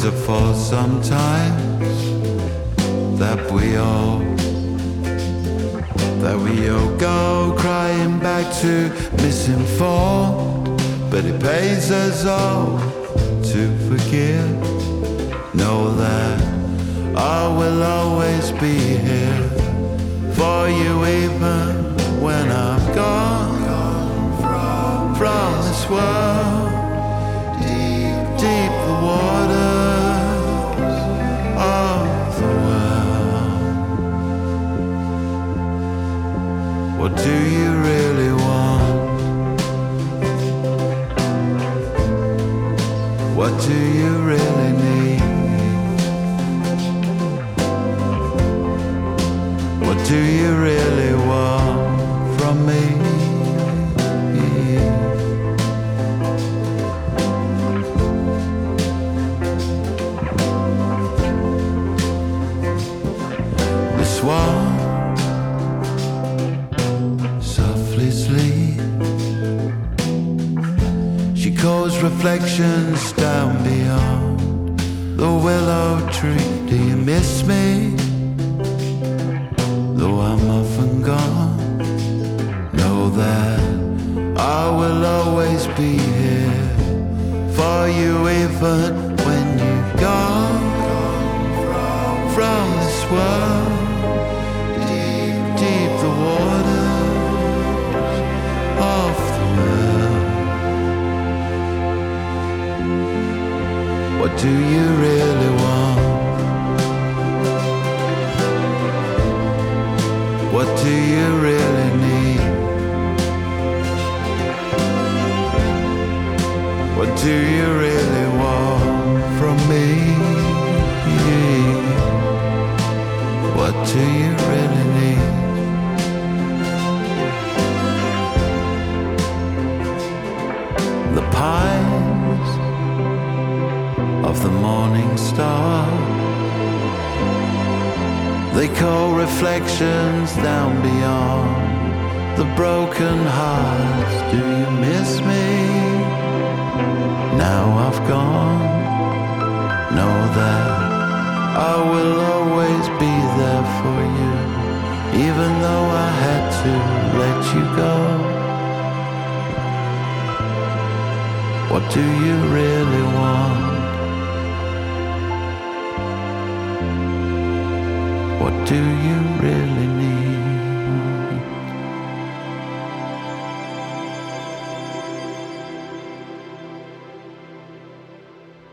Is it for sometimes that we all go crying back to misinformed? But it pays us all to forgive. Know that I will always be here for you even when I'm gone from this world. Deep the waters of the world. What do you really want? What do you really need? What do you really want from me? Swan softly sleep. She calls reflections down beyond the willow tree. Do you miss me? Though I'm often gone, know that I will always be here for you even when you've gone from this world. Deep the waters of the world. What do you really want? What do you really need? What do you really want from me? What do you really need? The pines of the morning star, they call reflections down beyond the broken hearts. Do you miss me? Now I've gone, know that I will always be there for you, even though I had to let you go. What do you really want? What do you really